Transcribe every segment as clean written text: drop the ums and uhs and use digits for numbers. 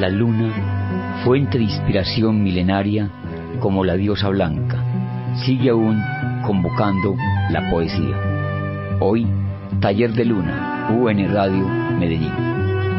La luna, fuente de inspiración milenaria como la diosa blanca, sigue aún convocando la poesía. Hoy, Taller de Luna, UN Radio Medellín.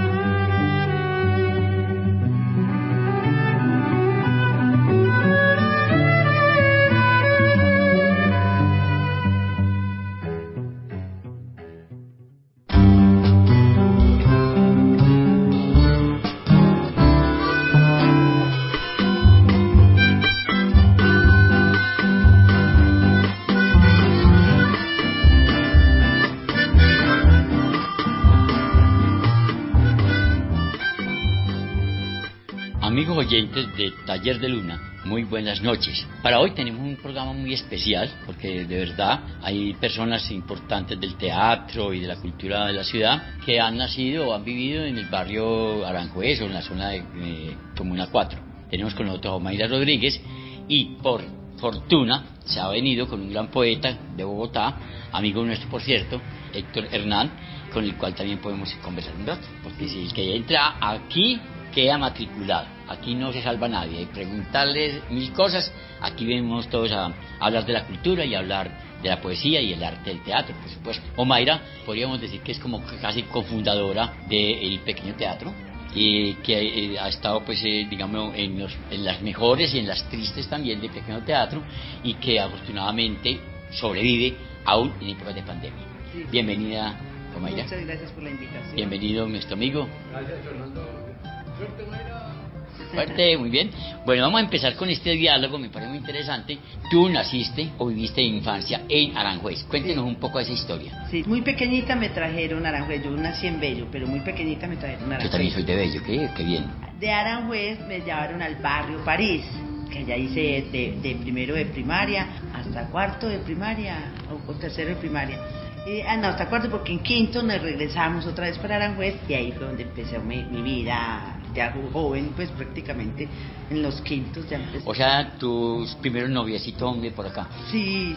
Amigos oyentes de Taller de Luna, muy buenas noches. Para hoy tenemos un programa muy especial porque de verdad hay personas importantes del teatro y de la cultura de la ciudad que han nacido o han vivido en el barrio Aranjuez o en la zona de Comuna 4. Tenemos con nosotros a Omaira Rodríguez y por fortuna se ha venido con un gran poeta de Bogotá, amigo nuestro por cierto, Héctor Hernán, con el cual también podemos conversar un rato, porque si el que entra aquí queda matriculado, aquí no se salva nadie, hay que preguntarles mil cosas, aquí venimos todos a hablar de la cultura y a hablar de la poesía y el arte del teatro, por supuesto. Omaira, podríamos decir que es como casi cofundadora del pequeño teatro, y que ha estado pues digamos en las mejores y en las tristes también del pequeño teatro, y que afortunadamente sobrevive aún en épocas de pandemia. Sí. Bienvenida, Omaira. Muchas gracias por la invitación. Bienvenido nuestro amigo. Gracias, Fernando. Suerte, Mayra. Fuerte, muy bien. Bueno, vamos a empezar con este diálogo, me parece muy interesante. Tú naciste o viviste en infancia en Aranjuez. Cuéntenos un poco de esa historia. Sí, muy pequeñita me trajeron a Aranjuez. Yo nací en Bello, pero muy pequeñita me trajeron a Aranjuez. Yo también soy de Bello, qué bien. De Aranjuez me llevaron al barrio París, que allá hice de primero de primaria hasta cuarto de primaria o tercero de primaria. No, hasta cuarto, porque en quinto nos regresamos otra vez para Aranjuez y ahí fue donde empecé mi vida ya joven, pues prácticamente en los quintos ya empecé. O sea, tus primeros noviecitos ¿dónde por acá? Sí,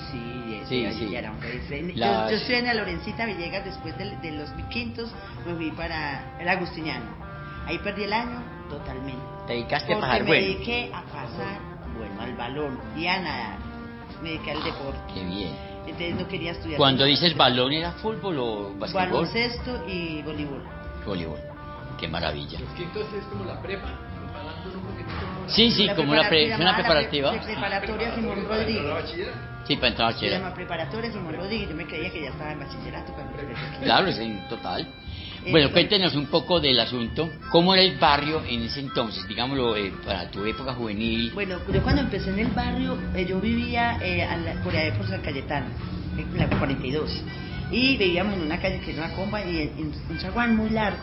Sí. Aranjuez. Las... Yo estuve en la Lorencita Villegas después de los quintos, me fui para el Agustiniano. Ahí perdí el año totalmente. ¿Te dedicaste a porque pasar me bueno? dediqué a pasar, bueno, al balón y a nadar. Me dediqué al deporte. Qué bien. Entonces no quería estudiar. Cuando dices balón, ¿era fútbol o basquetbol? Baloncesto y voleibol. Voleibol. Qué maravilla. Los quintos es como la prepa, preparándonos un poquitito. Sí, como una preparativa. Preparatoria Simón Rodríguez. Sí, para entrar a Se bachillerato. llama preparatoria Simón Rodríguez. Yo me creía que ya estaba en bachillerato cuando empecé aquí. Claro, es en total. Bueno, cuéntenos un poco del asunto. ¿Cómo era el barrio en ese entonces? Digámoslo, para tu época juvenil. Bueno, yo cuando empecé en el barrio, yo vivía por allá por San Cayetano, en la 42. Y vivíamos en una calle que era una comba y en un zaguán muy largo.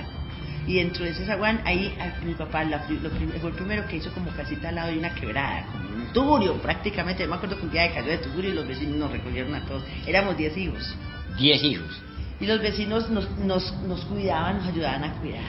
Y dentro de ese zaguán, ahí mi papá fue el primero que hizo como casita al lado de una quebrada, como un tugurio prácticamente. Yo me acuerdo que un día cayó de tugurio y los vecinos nos recogieron a todos. Éramos 10 hijos. 10 hijos. Y los vecinos nos cuidaban, nos ayudaban a cuidar.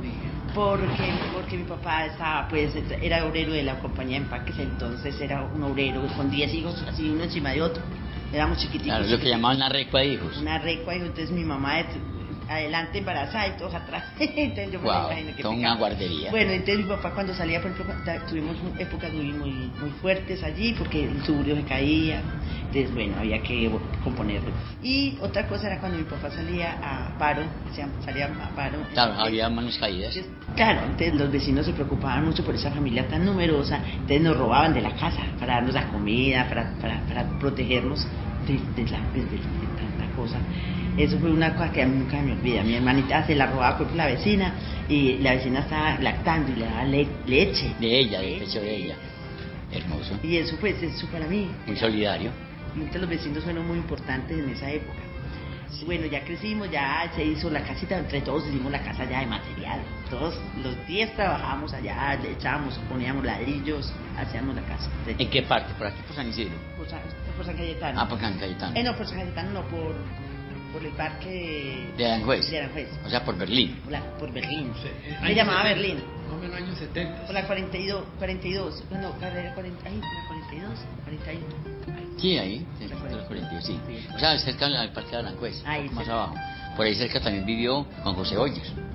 Porque mi papá estaba, pues, era obrero de la compañía de empaques, entonces era un obrero con 10 hijos, así uno encima de otro. Éramos chiquititos. Claro, lo que llamaban una recua de hijos. Una recua de hijos, entonces mi mamá adelante embarazada y todos atrás. Entonces yo me lo imagino que toda una guardería. Bueno, entonces mi papá cuando salía, por ejemplo, tuvimos épocas muy fuertes allí porque el suburbio se caía. Entonces, bueno, había que componerlo. Y otra cosa era cuando mi papá salía a paro, Claro, había manos caídas. Claro, entonces los vecinos se preocupaban mucho por esa familia tan numerosa, entonces nos robaban de la casa para darnos la comida, para protegernos de tanta cosa. Eso fue una cosa que a mí nunca me olvida. Mi hermanita se la robaba por la vecina y la vecina estaba lactando y le daba leche. De ella, del pecho de ella. Hermoso. Y eso pues, eso para mí. Muy solidario. Entonces los vecinos fueron muy importantes en esa época. Sí. Bueno, ya crecimos, ya se hizo la casita, entre todos hicimos la casa ya de material. Todos los 10 trabajábamos allá, le echábamos, poníamos ladrillos, hacíamos la casa. ¿En qué parte? ¿Por aquí, por San Isidro? Por San Cayetano. Por San Cayetano. No, por San Cayetano no, por el parque de Aranjuez. O sea, por Berlín. Por Berlín. Sí, se llamaba 70. Berlín. Más o menos años 70. Por la 42. No, carrera 40. Ahí, la 42, 41. Sí, ahí, los 42, sí. O sea, cerca del parque de Aranjuez, ahí, más abajo. Por ahí cerca también vivió Juan José Hoyos.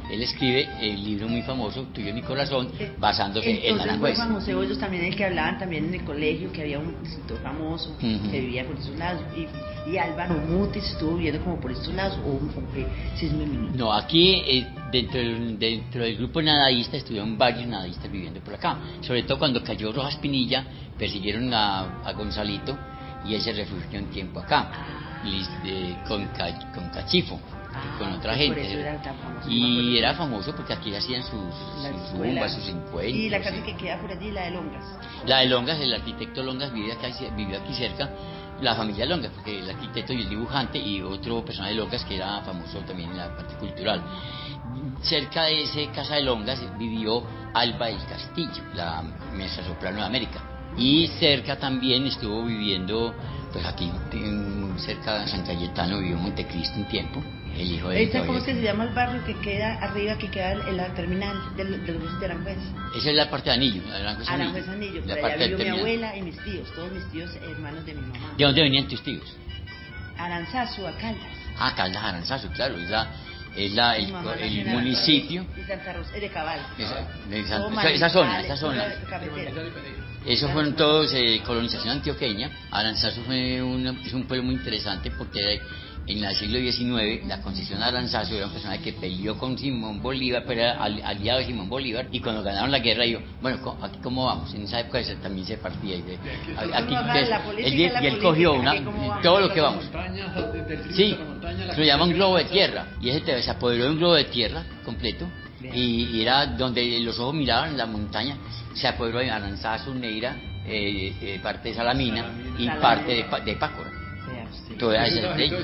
él escribe el libro muy famoso, Tuyo en mi corazón, basándose en Aranjuez. Juan José Hoyos también, el que hablaban también en el colegio, que había un escritor famoso que vivía por esos lados, y Álvaro Mutis estuvo viviendo como por estos lados, o que sí es muy minúsculo. No, aquí dentro del grupo nadadista estuvieron varios nadadistas viviendo por acá, sobre todo cuando cayó Rojas Pinilla, persiguieron a Gonzalito y él se refugió un tiempo acá, con Cachifo, con otra pues por gente. eso era tan famoso. Y era famoso porque aquí hacían sus rumbas, sus encuentros. Y la casa que queda por allí, la de Longas. La de Longas, el arquitecto Longas vivió aquí cerca, la familia Longas, porque el arquitecto y el dibujante y otro personaje de Longas que era famoso también en la parte cultural. Cerca de esa casa de Longas vivió Alba del Castillo, la mezzosoprano de América. Y cerca también estuvo viviendo, pues aquí cerca de San Cayetano vivió Montecristo un tiempo, el hijo de él. ¿Cómo es que se llama el barrio que queda arriba, que queda en la terminal del bus de Aranjuez? Esa es la parte de Anillo, Aranjuez Anillo, la por parte allá vivió mi terminal. abuela y mis tíos, todos mis tíos hermanos de mi mamá. ¿De dónde venían tus tíos? Aranzazu, a Caldas. Caldas Aranzazu, claro, el municipio. Y Santa Rosa, de Cabal. Esa zona. Cabecera. Esos fueron todos colonización antioqueña. Aranzazu es un pueblo muy interesante porque en el siglo XIX la Concesión Aranzazu era un personaje que peleó con Simón Bolívar, pero era aliado de Simón Bolívar, y cuando ganaron la guerra dijo, bueno, aquí cómo vamos, en esa época también se partía, y él cogió todo lo que vamos, sí, lo llaman globo de tierra, y ese se apoderó de un globo de tierra completo, y era donde los ojos miraban la montaña, se apoderó de Aranzazu, Neira, parte de Salamina y parte de Pácora. Todo eso de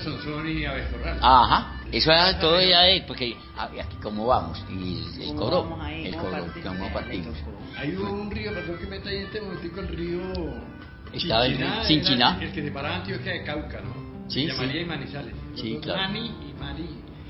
ajá, eso era todo ya de, porque aquí cómo vamos, y el coro, cómo partimos. Hay un río, perdón que meta ahí en este momentico, el río Chinchiná, el que separaba Antioquia de Cauca, ¿no? Sí, María y Manizales. Sí, claro. Mani y Mari.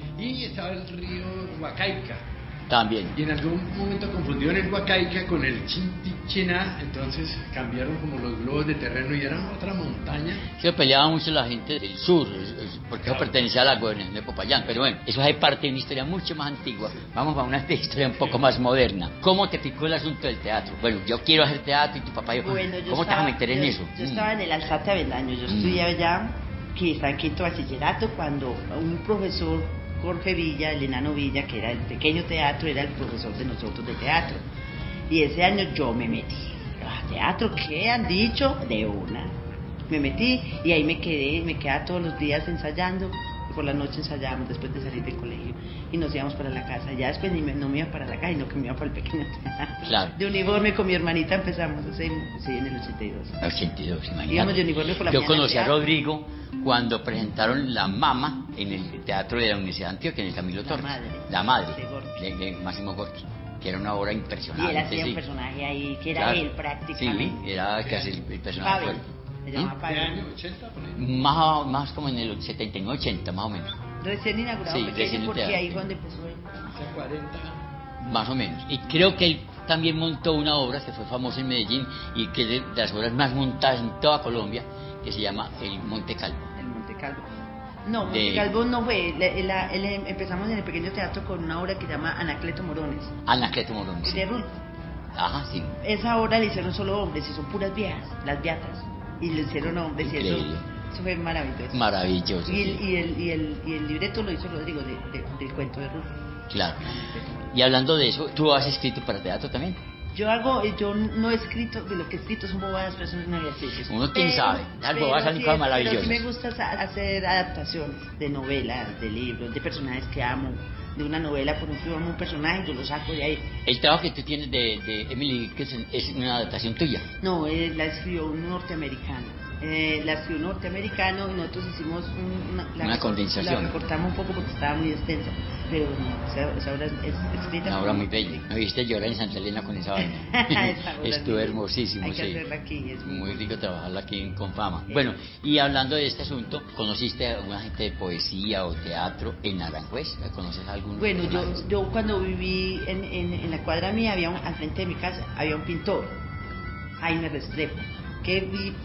Y estaba el río Huacaica. También. Y en algún momento confundieron el Huacaica con el Chinchiná, entonces cambiaron como los globos de terreno y eran otra montaña. Se peleaba mucho la gente del sur, porque eso pertenecía a la gobernación de Popayán, pero bueno, eso es parte de una historia mucho más antigua. Vamos a una historia un poco más moderna. ¿Cómo te picó el asunto del teatro? Bueno, yo quiero hacer teatro y tu papá dijo, ¿cómo te vas a meter en eso? Yo estaba en el Alzate Avendaño, yo estudiaba allá, que estaba en quinto bachillerato, cuando un profesor, Jorge Villa, el enano Villa, que era el pequeño teatro, era el profesor de nosotros de teatro. Y ese año yo me metí. ¿Teatro qué han dicho? De una. Me metí y ahí me quedaba todos los días ensayando. Y por la noche ensayábamos después de salir del colegio. Y nos íbamos para la casa. Ya después no me iba para la casa, sino que me iba para el pequeño teatro. Claro. De uniforme con mi hermanita empezamos, sí, en el 82. 82, imagínate. Íbamos de uniforme por la Yo mañana. conocí a Rodrigo cuando presentaron La Mama en el Teatro de la Universidad de Antioquia, en el Camilo Torres. La Madre. De Máximo Gorki, que era una obra impresionante. Y él hacía un personaje ahí, que era él prácticamente. Sí, era casi el personaje Pavel. fuerte. Se llamaba Pavel. ¿De año 80 por ahí? Más como en el 79-80, más o menos. Recién inaugurado, Sí, pequeño, recién porque teatro. ahí fue donde empezó él. Hace 40. Más o menos. Y creo que él también montó una obra que fue famosa en Medellín y que es de las obras más montadas en toda Colombia, que se llama El Monte Calvo. El Monte Calvo. No, Monte Calvo no fue. Empezamos en el pequeño teatro con una obra que se llama Anacleto Morones. Anacleto Morones. Sí. De Ruth. Ajá, sí. Esa obra la hicieron solo hombres y son puras viejas, las beatas. Y lo hicieron hombres. Increíble. Y eso fue maravilloso. Maravilloso. Y el libreto lo hizo Rodrigo del cuento de Ruth. Claro. Y hablando de eso, ¿tú has escrito para teatro también? Yo no he escrito, de lo que he escrito son bobadas, pero son ejercicios. Uno quién sabe, las bobadas salen cosas maravillosas. Pero sí me gusta hacer adaptaciones de novelas, de libros, de personajes que amo. De una novela, por ejemplo, amo un personaje, yo lo saco de ahí. El trabajo que tú tienes de Emily Dickinson es una adaptación tuya. No, la escribió un norteamericano. Y nosotros hicimos una condensación. La recortamos un poco porque estaba muy extensa, pero no, esa obra es escrita. Una obra muy bella. ¿No viste llorar en Santa Elena con esa vaina? Estuvo hermosísimo. Hay que sí. hacerla aquí. Es muy rico trabajarla aquí en Confama. Bueno, y hablando de este asunto, ¿conociste a alguna gente de poesía o teatro en Aranjuez? ¿Conoces a alguno? Bueno, yo cuando viví en la cuadra mía, al frente de mi casa, había un pintor, Jaime Restrepo, que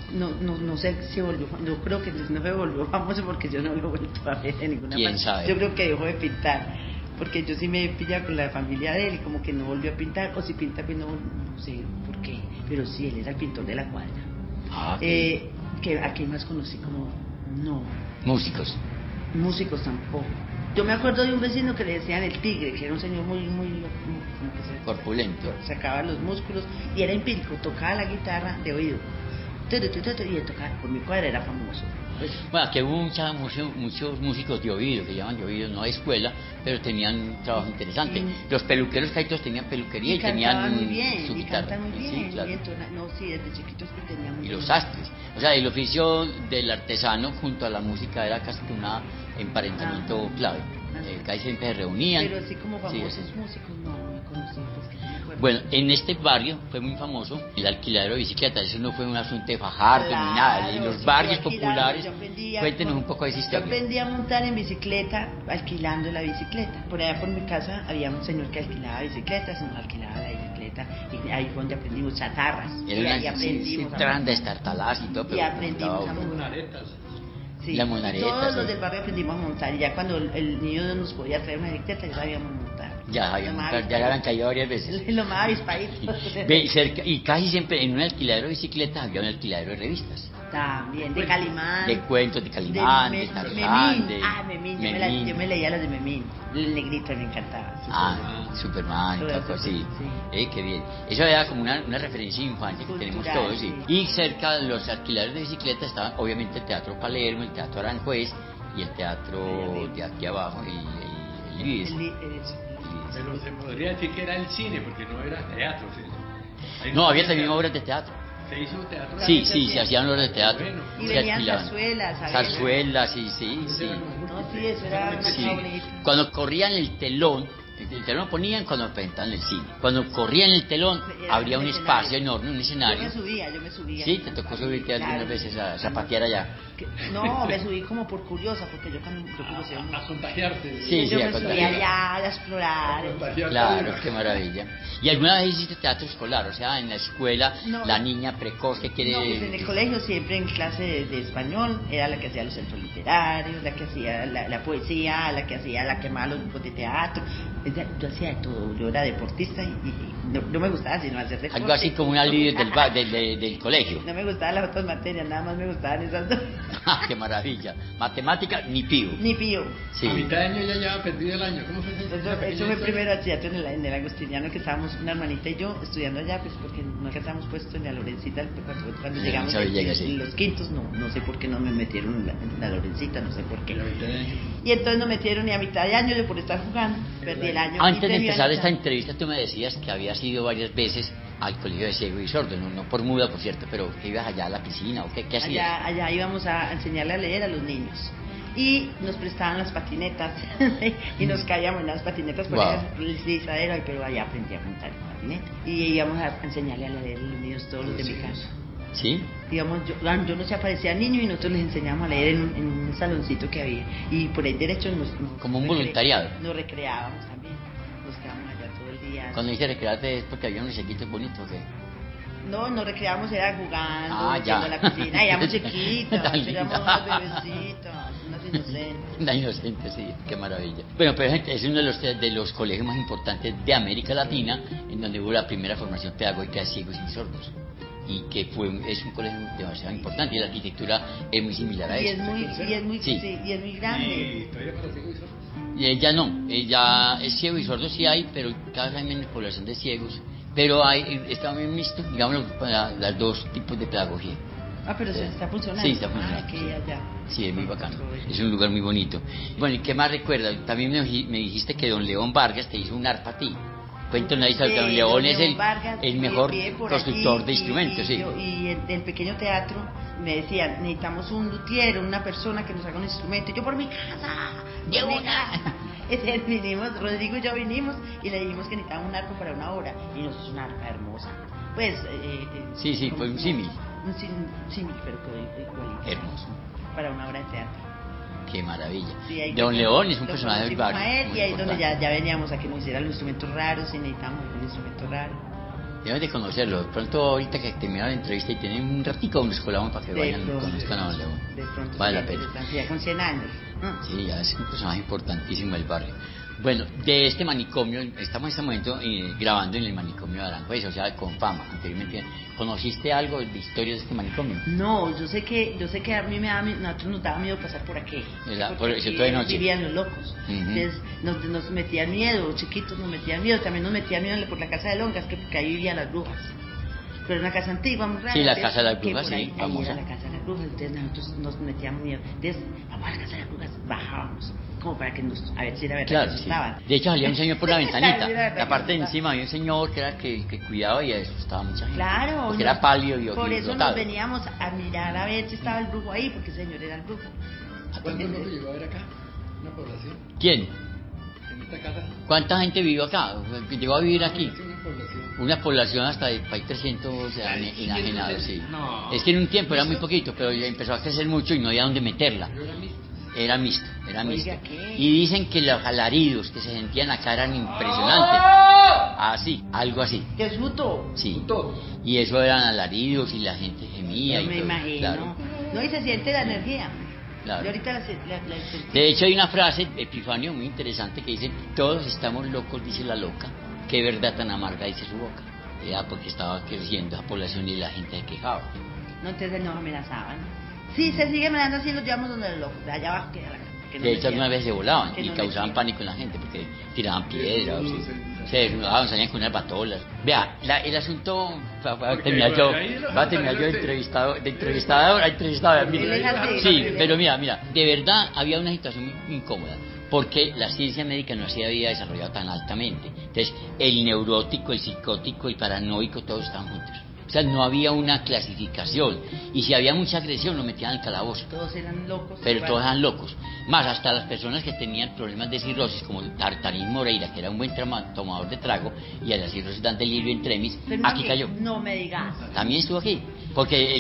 no sé si volvió, yo creo que no se volvió famoso porque yo no lo he vuelto a ver en ninguna parte. ¿Quién sabe? Yo creo que dejó de pintar, porque yo sí me he pillado con la familia de él y como que no volvió a pintar, o si pinta pues no sé por qué, pero sí, él era el pintor de la cuadra. Que ¿a quién más conocí? Como, no. Músicos. Músicos tampoco. Yo me acuerdo de un vecino que le decían el tigre, que era un señor muy como que corpulento, sacaba los músculos y era empírico, tocaba la guitarra de oído. Y él tocaba, por mi cuadra era famoso. Pues, bueno, que hubo muchos músicos de oído, que llaman de oído, no de escuela, pero tenían un trabajo interesante. Los peluqueros caitos tenían peluquería y tenían muy bien, su guitarra. Cantan muy bien, sí, claro. sí, desde chiquitos que tenían muy y bien. los sastres. O sea, el oficio del artesano junto a la música era casi que un emparentamiento clave. Casi siempre se reunían. Pero así como famosos músicos no conocí, pues que no me acuerdo. Bueno, en este barrio fue muy famoso el alquiladero de bicicletas. Eso no fue un asunto de Fajardo ni nada. En los barrios populares, cuéntenos un poco de esa historia. Yo aprendí a montar en bicicleta alquilando la bicicleta. Por allá por mi casa había un señor que alquilaba bicicletas, nos alquilaba la bicicleta y ahí fue donde aprendimos chatarras. Y aprendimos a destartalas y todo, pero y aprendimos a montar. Sí, la monareta, todos los del barrio aprendimos a montar y ya cuando el niño nos podía traer una bicicleta ya sabíamos montar. Ya le habían caído varias veces. Lo más avispadito. Y casi siempre en un alquiladero de bicicletas había un alquiladero de revistas. También, de Calimán. De cuentos de Calimán, de Tarzán, Memín. Yo me leía las de Memín. El negrito me encantaba. Superman, todo así. Qué bien. Eso era como una referencia infantil que tenemos todos. Sí. Y cerca de los alquileres de bicicletas estaban obviamente el Teatro Palermo, el Teatro Aranjuez y el teatro de aquí abajo, el Lides. Pero se podría decir que era el cine, porque no era teatro. No, había también obras de teatro. ¿Se hizo teatro? Sí, se hacían obras de teatro. Bueno, y venían zarzuelas, sí. No, sí, eso era una cosa bonita. Cuando corrían el telón lo ponían cuando presentaban el cine. Cuando corrían el telón, habría un espacio enorme, un escenario. Yo me subía. Sí, te tocó subirte algunas veces a zapatear allá. No, me subí como por curiosa, porque yo curiosidad. A contagiarte. Sí, yo me subí allá a explorar. Claro, qué maravilla. ¿Y alguna vez hiciste teatro escolar? O sea, en la escuela, la niña precoz que quiere... No, pues en el colegio siempre en clase de español era la que hacía los centros literarios, la que hacía la poesía, la que quemaba los grupos de teatro. Yo hacía de todo, yo era deportista y no me gustaba sino hacer deporte. Algo así como una líder del colegio. No me gustaban las otras materias, nada más me gustaban esas dos. ¡Qué maravilla! Matemática, ni pío. Sí. A mitad de año ya llevaba perdido el año. ¿Cómo fue eso fue primero bachillerato en el Agustiniano, que estábamos una hermanita y yo estudiando allá, pues porque no alcanzamos puesto en la Lorencita cuando llegamos en los quintos, no sé por qué no me metieron en la Lorencita, no sé por qué. Y entonces no metieron ni a mitad de año yo por estar jugando, perdí el año. Antes de empezar esta entrevista tú me decías que habías ido varias veces al colegio de ciego y sordo, no por muda por cierto, pero que ibas allá a la piscina o qué hacías. Allá íbamos a enseñarle a leer a los niños y nos prestaban las patinetas y nos caíamos en las patinetas por el deslizadero, pero allá aprendí a montar en patineta y íbamos a enseñarle a leer a los niños, todos los de mi casa. ¿Sí? Digamos, yo no se aparecía niño y nosotros les enseñábamos a leer en un saloncito que había y por ahí derecho como un voluntariado. Nos recreábamos también, nos quedábamos allá todo el día. Cuando dice recrearte es porque había unos sequitos bonitos, ¿o qué? No, nos recreábamos, era jugando, yendo a la piscina, éramos chiquitos, éramos unos bebecitos, unos inocentes. Una inocente, sí, qué maravilla. Bueno, pero gente, es uno de los colegios más importantes de América Latina, en donde hubo la primera formación pedagógica de ciegos y sordos. Y que es un colegio demasiado importante y la arquitectura es muy similar a eso. Y es muy grande. ¿Y todavía para ciegos y sordos? Ya no, ya es ciego y sordo sí hay, pero cada vez hay menos población de ciegos. Pero está muy mixto, digamos, las dos tipos de pedagogía. Pero se está funcionando. Sí, está funcionando. Sí, es muy bacano. Es un lugar muy bonito. Bueno, ¿y qué más recuerdas? También me dijiste que don León Vargas te hizo un arpa a ti. Cuéntanos, don León es el mejor constructor de instrumentos, sí. Y en el pequeño teatro me decían, necesitamos un luthier, una persona que nos haga un instrumento. Y yo, por mi casa, llevo una. Vinimos, Rodrigo y yo vinimos y le dijimos que necesitábamos un arpa para una obra. Y nos hizo una arpa hermosa. Pues, sí, fue un símil. Un símil, pero igualito. Hermoso. Para una obra de teatro. Qué maravilla. Sí, don León es un personaje del barrio. Y ahí es donde ya veníamos a que nos hicieran los instrumentos raros y necesitamos un instrumento raro. Debemos de conocerlo. De pronto, ahorita que termina la entrevista y tienen un ratico, nos colamos para que vayan y conozcan a don León. De pronto. Vale la pena. Ya con 100 años. Sí, ya es un personaje importantísimo del barrio. Bueno, de este manicomio, estamos en este momento grabando en el manicomio de Aranjuez, o sea, con fama. Anteriormente, ¿conociste algo de historias de este manicomio? No, yo sé que a mí nosotros nos daba miedo pasar por aquí. Por eso de noche. Vivían los locos. Entonces nos metían miedo, chiquitos nos metían miedo, también nos metían miedo por la casa de Longas, que porque ahí vivían las brujas. Pero era una casa antigua, muy rara. Sí, la casa de las brujas, sí, famosa. Ahí era la casa de las brujas, entonces nosotros nos metíamos miedo. Entonces, vamos a la casa de las brujas, bajábamos, como para que a ver si era verdad claro, que sí. asustaban. De hecho, salía un señor por la ventanita. Sí, La parte de encima había un señor que era el que cuidaba y asustaba a mucha gente. Claro. Porque era pálido y por eso rotado. nos veníamos a mirar a ver si estaba el brujo ahí, porque el señor era el brujo. ¿Cuánto no lo llegó a ver acá? ¿Una población? ¿Quién? ¿En esta casa? ¿Cuánta gente vivió acá? ¿Llegó a vivir aquí? Una población. Una población hasta de 300 enajenados, sí. No. Es que en un tiempo era muy poquito, pero ya empezó a crecer mucho y no había dónde meterla. Pero era mixto. Era mixto, era Oiga, mixto. ¿qué? Y dicen que los alaridos que se sentían acá eran impresionantes. Así, algo así. ¡Qué susto! Sí. Todo. Y eso eran alaridos y la gente gemía y Me todo. imagino. Claro, No, y se siente la energía. claro. Yo ahorita la sentí. De hecho hay una frase, Epifanio, muy interesante que dice: todos estamos locos, dice la loca, qué verdad tan amarga, dice su boca. Ya porque estaba creciendo la población y la gente se quejaba. No, entonces nos amenazaban. Sí, se sigue amenazando así, los llevamos donde los locos. De allá abajo queda la casa. De hecho, algunas veces se volaban que y no causaban metían. pánico en la gente porque tiraban piedras, se desnudaban, salían con unas batolas. Vea, el asunto va a terminar yo de entrevistador a entrevistador. Él es así, Sí, él es pero así. mira, de verdad había una situación muy incómoda porque la ciencia médica no se había desarrollado tan altamente. Entonces, el neurótico, el psicótico, el paranoico, todos estaban juntos. O sea, no había una clasificación. Y si había mucha agresión, lo metían al calabozo. Todos eran locos. Pero igual. todos eran locos. Más hasta las personas que tenían problemas de cirrosis, como Tartarín Moreira, que era un buen tomador de trago, y a la cirrosis dan delirio en tremis, Pero no aquí cayó. No me digas. También estuvo aquí. Porque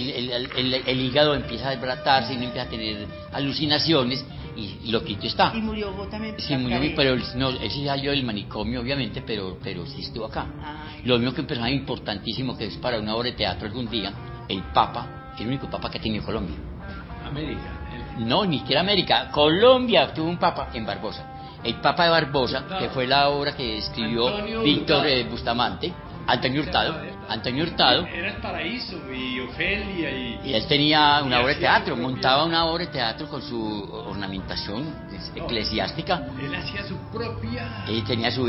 el hígado empieza a desbaratarse y uno empieza a tener alucinaciones y loquito está. Y murió vos también. Sí, murió, pero no, ese salió del manicomio, obviamente, pero sí estuvo acá. Ah. Lo mismo que un personaje importantísimo que es para una obra de teatro algún día, el Papa, el único Papa que ha tenido Colombia. América. No, ni siquiera América. Colombia tuvo un Papa en Barbosa. El Papa de Barbosa, que fue la obra que escribió Antonio Víctor Hurtado. Bustamante, Antonio Hurtado. Era el paraíso y Ofelia y Y él tenía una Y obra de hacía teatro, su propia- montaba una obra de teatro con su ornamentación eclesiástica. él hacía su propia. Él tenía su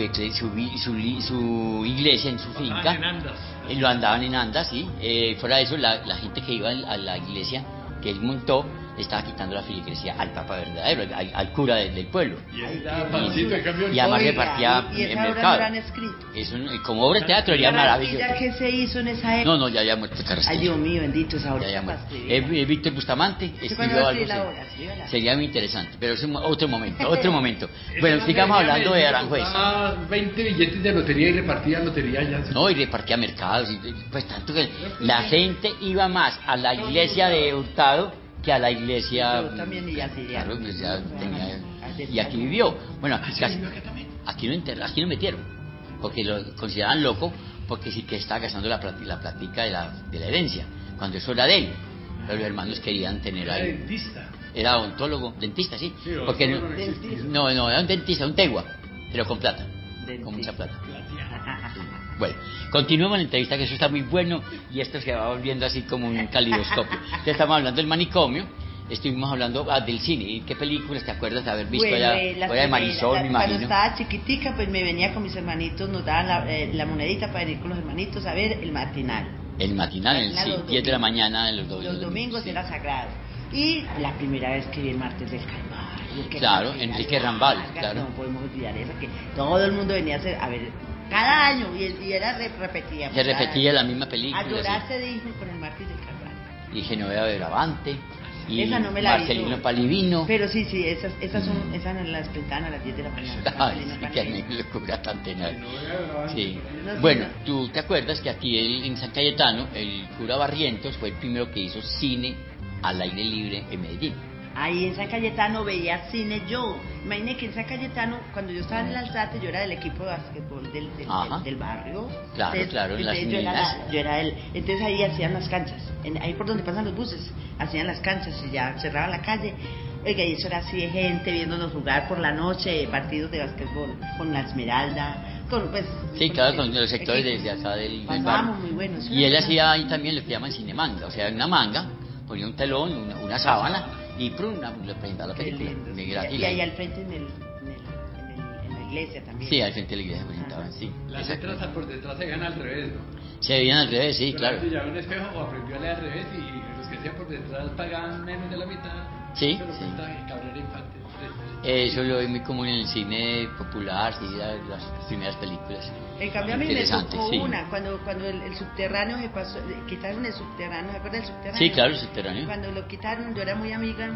iglesia en su finca. Andaban en andas. Lo andaban en andas, sí. Fuera de eso, la gente que iba a la iglesia que él montó le estaba quitando la feligresía al Papa verdadero, al cura del pueblo. Y él daba pancito de cambio. Y además Oiga, repartía y en esa obra mercado. no la han escrito. Como obra de teatro sería maravilloso. ¿Ya qué se hizo en esa época? No, ya había muerto Carrasquillo. Ay, Dios mío, bendito esa obra. Ya, ya para muerto. escribirla. Víctor Bustamante cuándo escribió va a algo escribir la así. obra? Escríbala. Sería muy interesante, pero es otro momento. Bueno, sigamos hablando de Aranjuez. 20 billetes de lotería y repartía lotería ya. No, y repartía mercados, pues tanto que la gente iba más a la iglesia de Hurtado que a la iglesia. Yo también, y así ya. Claro, pues ya tenía. Y aquí vivió. Bueno, aquí lo metieron, porque lo consideraban loco, porque sí que estaba gastando la platica de la herencia, cuando eso era de él. Pero los hermanos querían tener Era algo. dentista. Era odontólogo, dentista, sí. Sí, Porque odontólogo no existía. no, era un dentista, un tegua, pero con plata, Dentista. con mucha plata. Plateado. Bueno, continuemos la entrevista, que eso está muy bueno y esto se va volviendo así como un calidoscopio. Ya estamos hablando del manicomio, estuvimos hablando del cine. ¿Y qué películas te acuerdas de haber visto allá? Fuera de Marisol, me Cuando imagino. estaba chiquitica, pues me venía con mis hermanitos, nos daban la monedita para venir con los hermanitos a ver el matinal. El matinal, sí, Los 10 de la domingos. mañana, Los domingos sí. era sagrado. Y la primera vez que vi el martes del Calvario. que Claro, era Enrique Rambal, larga, claro. No podemos olvidar eso, que todo el mundo venía a ver cada año y era repetida. Se repetía la misma película. A llorar se dijo con el martes del Calvario. Sí. Y Genoveva Bravante. Y Esa no me la vi, Marcelino no. Palivino. Pero sí, esas son, esas las pintaban a las 10 de la mañana. Ay, Marcelino sí, que Palivino. me locura tan tenaz. Sí. No, sí, Bueno, no. tú te acuerdas que aquí en San Cayetano, el cura Barrientos fue el primero que hizo cine al aire libre en Medellín. Ahí en San Cayetano veía cine yo. Imagínate que en San Cayetano, cuando yo estaba en el Alzate, yo era del equipo de básquetbol del barrio. Claro, claro, en las entonces minas. yo era entonces ahí hacían las canchas. Ahí por donde pasan los buses, hacían las canchas y ya cerraban la calle. Oiga, y eso era así de gente viéndonos jugar por la noche, partidos de básquetbol con la Esmeralda, pues... Sí, claro, con los sectores de acá del barrio. Muy bueno. Y él hacía ahí también lo que llaman cinemanga, o sea, una manga, ponía un telón, una sábana, y le presentaba la película. Y ahí al frente en la iglesia también. Sí, al frente de la iglesia presentaban, sí. Las letras por detrás se veían al revés, ¿no? Se veían al revés, sí, claro. Ya un espejo o aprendió a leer al revés y los que hacían por detrás pagaban menos de la mitad. Sí, pero sí. Cabrera Infante. Eso lo vi muy común en el cine popular, sí, las primeras películas. En cambio a mí me tocó sí. una, cuando el subterráneo se pasó, quitaron el subterráneo, ¿se acuerdan del subterráneo? Sí, claro, el subterráneo. Cuando lo quitaron, yo era muy amiga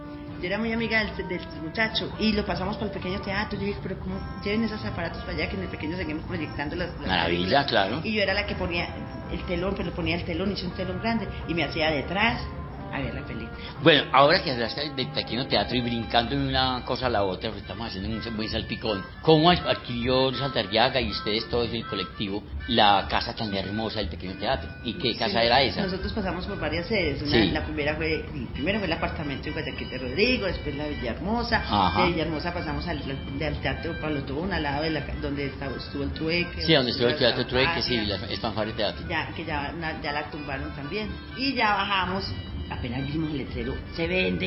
del muchacho y lo pasamos por el pequeño teatro. Yo dije, pero ¿cómo lleven esos aparatos para allá que en el pequeño seguimos proyectando las Maravilla, películas? claro. Y yo era la que ponía el telón, pero ponía el telón, hice un telón grande y me hacía detrás a ver la película. Bueno, ahora que hablaste del pequeño teatro y brincando de una cosa a la otra, pues estamos haciendo un buen salpicón. ¿Cómo adquirió Saldarriaga y ustedes todos el colectivo la casa tan hermosa del pequeño teatro? ¿Y qué casa era esa? Nosotros pasamos por varias sedes. La primera fue el apartamento en Guayaquil de Rodrigo, después la Villahermosa. Ajá. De Villahermosa pasamos al Teatro Pablo Tobón, al lado de donde estuvo el Trueque. Sí, donde estuvo el Teatro Trueque, sí, el Fanfare Teatro. Ya la tumbaron también. Y ya bajamos. Apenas vimos el letrero, se vende.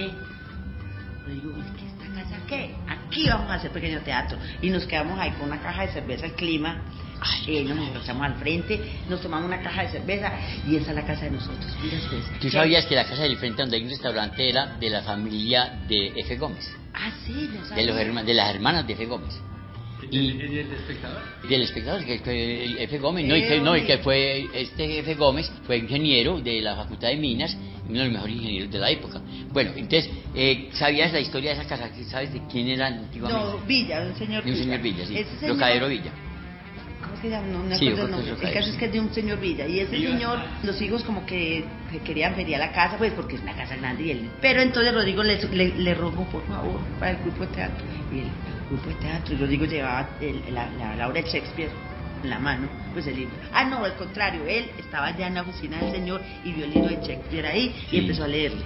Le digo, ¿qué esta casa qué? Aquí vamos a hacer pequeño teatro. Y nos quedamos ahí con una caja de cerveza, el clima. Nos emborrachamos al frente, nos tomamos una caja de cerveza y esa es la casa de nosotros. Mira ustedes. ¿Tú sabías que la casa del frente donde hay un restaurante era de la familia de F. Gómez? Ah, sí, lo sabía. De las hermanas de F. Gómez. ¿Y el espectador? Del espectador, que el F. Gómez, y que fue, este F. Gómez fue ingeniero de la Facultad de Minas, uno de los mejores ingenieros de la época. Bueno, entonces, ¿sabías la historia de esa casa? ¿Sabes de quién era antiguamente? No, Villa, un señor Villa. De un señor Villa, sí. Señor... Locadero Villa. ¿Cómo se llama? No sí, acuerdo el nombre. El caso es que es de un señor Villa. Y ese señor, los hijos como que querían venir a la casa, pues porque es una casa grande. Pero entonces Rodrigo le rogó, por favor, para el grupo de teatro. Y el grupo de teatro, y Rodrigo llevaba la obra de Shakespeare en la mano, pues el libro. Ah, no, al contrario, él estaba ya en la oficina del señor y vio el libro de Shakespeare ahí y empezó a leerle.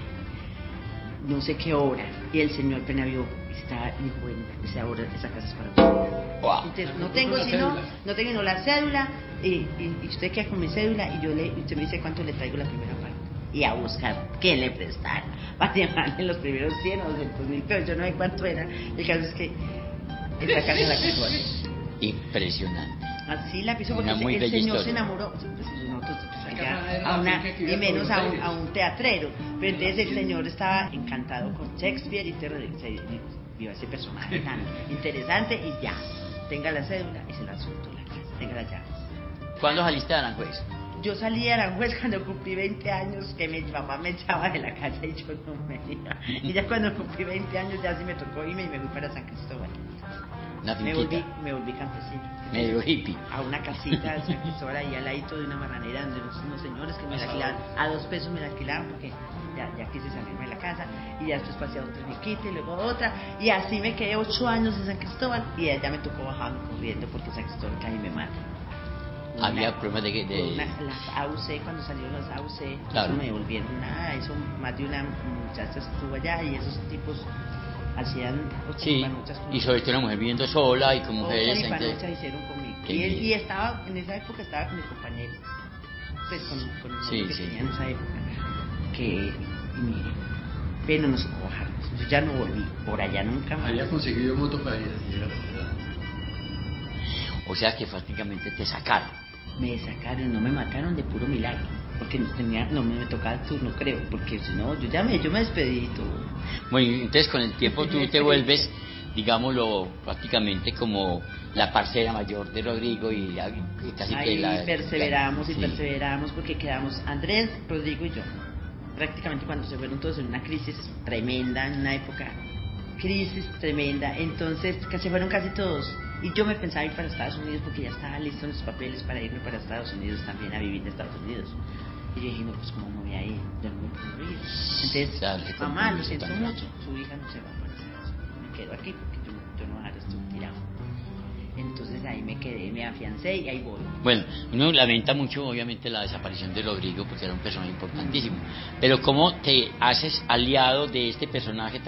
No sé qué obra. Y el señor apenas vio, dijo, bueno, esa casa es para usted. Wow. Entonces, no tengo la cédula, y usted queda con mi cédula, y usted me dice cuánto le traigo la primera parte. Y a buscar qué le prestar. Para llevarle los primeros 100 o 200.000 pesos, yo no sé cuánto era. El caso es que esa casa la quiso hacer. Impresionante. Así la quiso porque el señor se enamoró. Y menos a un teatrero. Pero entonces el señor estaba encantado con Shakespeare y se vio ese personaje tan interesante y ya, tenga la cédula y se la soltó la casa, tenga las llaves. ¿Cuándo saliste de Aranjuez? Yo salí de Aranjuez cuando cumplí 20 años, que mi papá me echaba de la casa y yo no me iba. Y ya cuando cumplí 20 años ya sí me tocó irme y me fui para San Cristóbal. Me volví campesino. Medio hippie. A una casita de San Cristóbal ahí al ladito de una marranera donde unos señores que me la alquilaban, a $2 me la alquilaban porque ya quise salirme de la casa y ya después pasé a otra finquita y luego a otra y así me quedé 8 años en San Cristóbal y ya me tocó bajarme corriendo porque San Cristóbal casi me mata. Había problemas de... Las AUC, cuando salieron las AUC, claro. No me devolvieron nada, eso más de una muchacha estuvo allá y esos tipos hacían muchas cosas. Y sobre todo una mujer viviendo sola y con mujeres... Muchas hicieron conmigo. Y estaba, en esa época estaba con mi compañero, pues con el que tenía en esa época, que mire, pero nos tocó bajarnos. Yo ya no volví por allá nunca más. Había conseguido moto para llegar a la ciudad. O sea que prácticamente te sacaron. Me sacaron, no me mataron de puro milagro, porque no me tocaba el turno, creo, porque si no, yo me despedí y todo. Bueno, entonces con el tiempo tú te vuelves, digámoslo, prácticamente como la parcera mayor de Rodrigo y casi ahí que perseveramos porque quedamos Andrés, Rodrigo y yo. Prácticamente cuando se fueron todos en una crisis tremenda, en una época crisis tremenda, entonces se fueron casi todos. Y yo me pensaba ir para Estados Unidos porque ya estaban listos los papeles para irme para Estados Unidos también, a vivir en Estados Unidos. Y yo dije, no, pues como me voy a ir, yo no me puedo ir. Entonces, mamá, lo siento mucho, su hija no se va para Estados Unidos, me quedo aquí porque yo no voy a dejar esto tirado. Entonces ahí me quedé, me afiancé y ahí voy. Bueno, uno lamenta mucho obviamente la desaparición de Rodrigo porque era un personaje importantísimo, pero ¿cómo te haces aliado de este personaje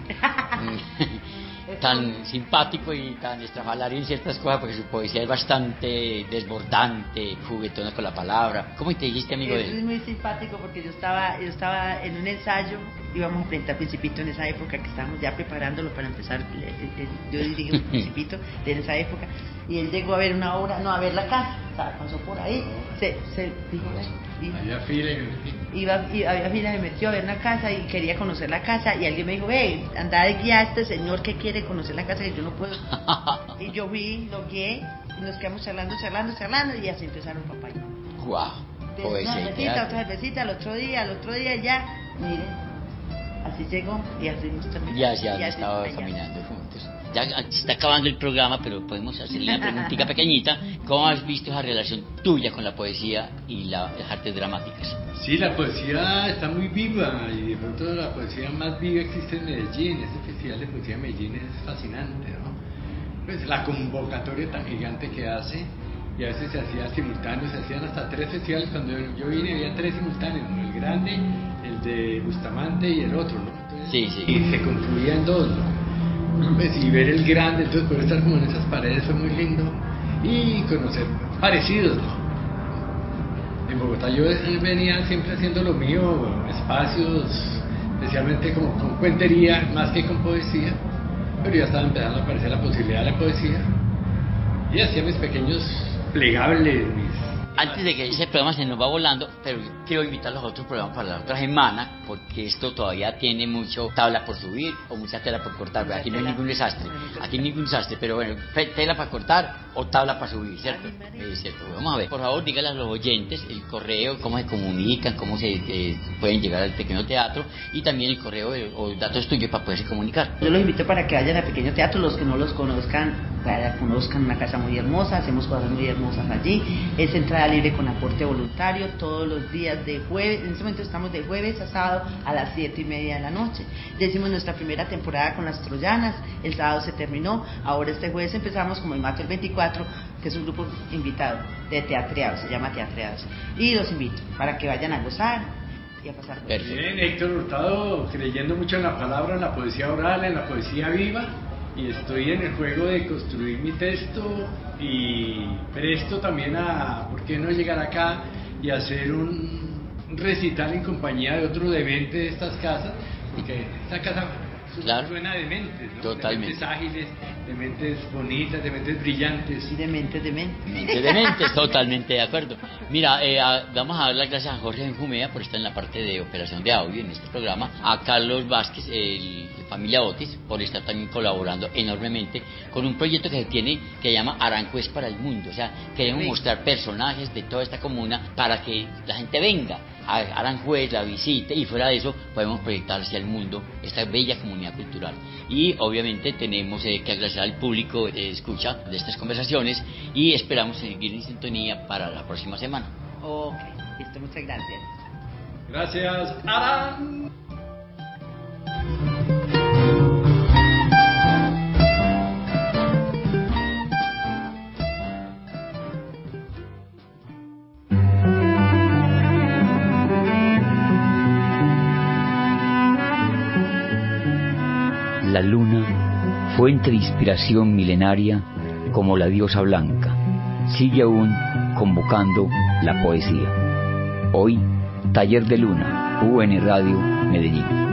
tan simpático y tan estrafalario en ciertas cosas, porque su poesía es bastante desbordante, juguetona con la palabra? ¿Cómo te dijiste amigo de él? Es muy simpático porque yo estaba en un ensayo, íbamos a presentar Principito en esa época, que estábamos ya preparándolo para empezar, yo dirigí un Principito de esa época, y él llegó a ver una obra, no, a ver la casa, o sea, pasó por ahí, se dijo, había fila había fila, me metió a ver una casa y quería conocer la casa, y alguien me dijo, anda de guía a este señor que quiere conocer la casa, que yo no puedo. Y yo fui, lo guié, y nos quedamos charlando, y así empezaron papá y mamá. Wow, Una cervecita, otra cervecita, al otro día ya, mire, así llegó y así nos terminó. Ya estaba caminando juntos. Ya se está acabando el programa, pero podemos hacerle una preguntita pequeñita. ¿Cómo has visto esa relación tuya con la poesía y las artes dramáticas? Sí, la poesía está muy viva y de pronto la poesía más viva existe en Medellín. Este festival de poesía de Medellín es fascinante, ¿no? Pues la convocatoria tan gigante que hace, y a veces se hacía simultáneo, se hacían hasta 3 festivales. Cuando yo vine había 3 simultáneos, ¿no? El grande, el de Bustamante y el otro, ¿no? Entonces, Sí. Y se confluían 2, ¿no? Pues, y ver el grande, entonces poder estar como en esas paredes fue muy lindo, y conocer parecidos, ¿no? En Bogotá yo venía siempre haciendo lo mío, espacios, especialmente como con cuentería, más que con poesía, pero ya estaba empezando a aparecer la posibilidad de la poesía, y hacía mis pequeños plegables, Antes de que ese programa se nos va volando, pero quiero invitar a los otros programas para la otra semana, porque esto todavía tiene mucho tabla por subir o mucha tela por cortar, porque aquí no hay ningún desastre, pero bueno, tela para cortar o tabla para subir, ¿cierto? Cierto. Vamos a ver, por favor díganle a los oyentes el correo, cómo se comunican, cómo se pueden llegar al Pequeño Teatro, y también el correo o datos tuyos para poderse comunicar. Yo los invito para que vayan al Pequeño Teatro, los que no los conozcan, para que conozcan una casa muy hermosa, hacemos cosas muy hermosas allí, es entrada libre con aporte voluntario todos los días de jueves, en este momento estamos de jueves a sábado a las 7:30 de la noche. Ya hicimos nuestra primera temporada con las Troyanas, el sábado se terminó, ahora este jueves empezamos como el martes 24, que es un grupo invitado de teatreados, se llama Teatreados, y los invito para que vayan a gozar y a pasar. Bien, Héctor Hurtado, creyendo mucho en la palabra, en la poesía oral, en la poesía viva, y estoy en el juego de construir mi texto, y presto también a, ¿por qué no llegar acá y hacer un recital en compañía de otro demente de estas casas? Porque esta casa suena de mentes, ¿no? Totalmente. De mentes ágiles, de mentes bonitas, de mentes brillantes. Y de mentes. Totalmente de acuerdo. Mira, vamos a dar las gracias a Jorge Benjumea por estar en la parte de operación de audio en este programa, a Carlos Vázquez, familia Otis, por estar también colaborando enormemente con un proyecto que se tiene que se llama Aranjuez para el Mundo. O sea, queremos mostrar personajes de toda esta comuna para que la gente venga a Aranjuez, la visite, y fuera de eso podemos proyectar hacia el mundo esta bella comunidad cultural. Y obviamente tenemos que agradecer al público escucha de estas conversaciones, y esperamos seguir en sintonía para la próxima semana. Ok, listo, muchas gracias. Gracias, Aran. La luna, fuente de inspiración milenaria como la diosa blanca, sigue aún convocando la poesía. Hoy, Taller de Luna, UN Radio, Medellín.